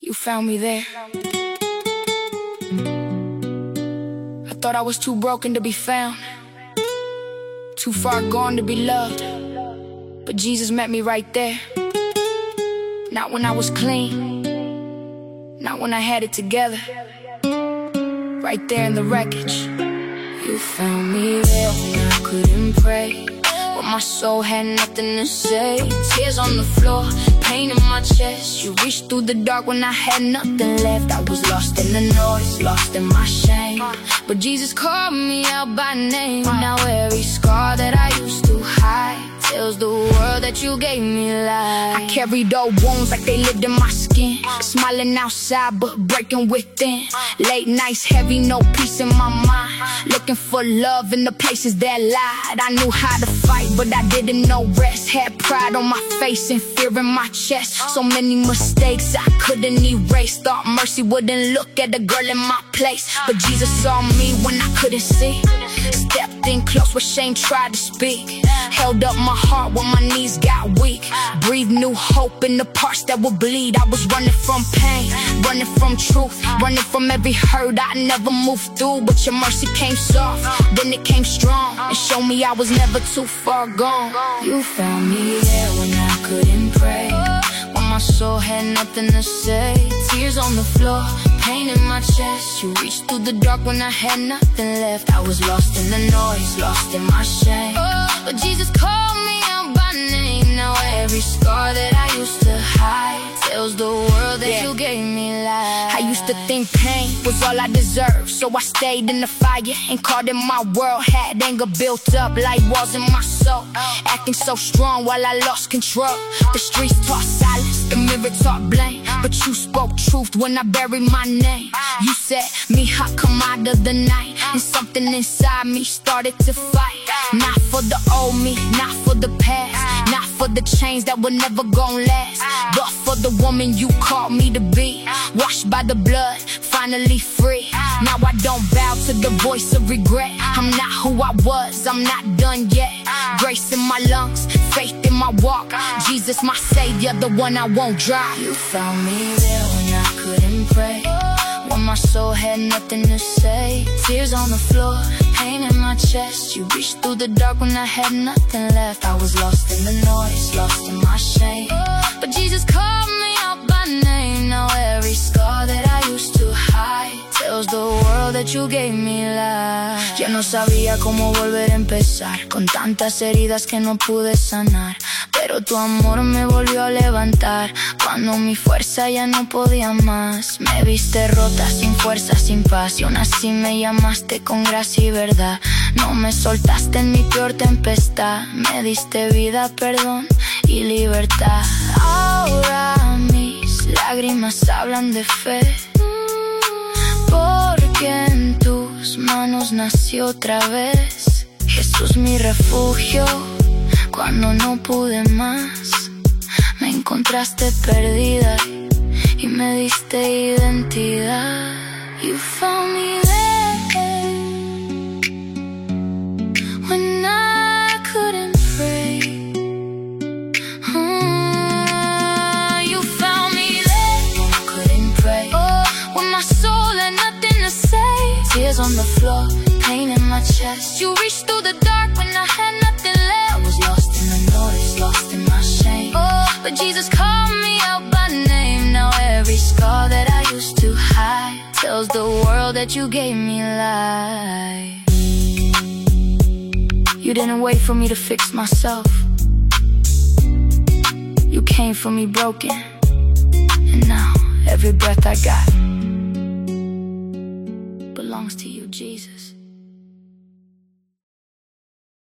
You found me there. I thought I was too broken to be found, too far gone to be loved, but Jesus met me right there. Not when I was clean, not when I had it together. Right there in the wreckage. You found me there when I couldn't pray, when my soul had nothing to say. Tears on the floor, pain in my chest. You reached through the dark when I had nothing left. I was lost in the noise, lost in my shame, but Jesus called me out by name. Now every scar that I used to hide tells the world that you gave me life. I carried old wounds like they lived in my skin, smiling outside but breaking within. Late nights heavy, no peace in my mind, looking for love in the places that lied. I knew how to fight, but I didn't know rest. Had pride on my face and fear in my chest. So many mistakes I couldn't erase. Thought mercy wouldn't look at a girl in my place, but Jesus saw me when I couldn't see. Stepped in close where shame tried to speak. Held up my heart when my knees got weak. Breathed new hope in the parts that would bleed. I was running from pain, running from truth, running from every hurt I never moved through. But your mercy came soft, then it came strong, and showed me I was never too far gone. You found me there when I couldn't pray, when my soul had nothing to say. Tears on the floor, pain in my chest. You reached through the dark when I had nothing left. I was lost in the noise, lost in my shame, but Jesus called me out by name. Now every scar that I used to hide tells the world that you gave me life. I used to think pain was all I deserved, so I stayed in the fire and called it my world. Had anger built up like walls in my soul, acting so strong while I lost control. The streets taught silence, the mirror taught blame, but you spoke truth when I buried my name. You said, "Mija, come out of the night," and something inside me started to fight. Not for the old me, not for the past, not for the chains that were never gonna last, but for the woman you called me to be. Washed by the blood, finally free. Now I don't bow to the voice of regret. I'm not who I was, I'm not done yet. Grace in my lungs, faith in my walk. Jesus my savior, the one I won't drop. You found me there when I couldn't pray, when my soul had nothing to say. Tears on the floor, pain in my chest. You reached through the dark when I had nothing left. I was lost in the noise, lost in my shame, but Jesus called me out by name. Now every scar that I used to hide tells the world that you gave me life. Ya no sabía cómo volver a empezar, con tantas heridas que no pude sanar, pero tu amor me volvió a levantar cuando mi fuerza ya no podía más. Me viste rota, sin fuerza, sin paz, y aún así me llamaste con gracia y verdad. No me soltaste en mi peor tempestad, me diste vida, perdón y libertad. Ahora mis lágrimas hablan de fe, porque en tus manos nací otra vez. Jesús mi refugio cuando no pude más. Me encontraste perdida y me diste identidad. You found me there when I couldn't pray. You found me there when I couldn't pray, when my soul had nothing to say. Tears on the floor, pain in my chest. You reached through the dark when I had nothing left. I was lost in the noise, lost in my shame, but Jesus called me out by name. Now every scar that I used to hide tells the world that you gave me life. You didn't wait for me to fix myself, you came for me broken, and now every breath I got belongs to you, Jesus.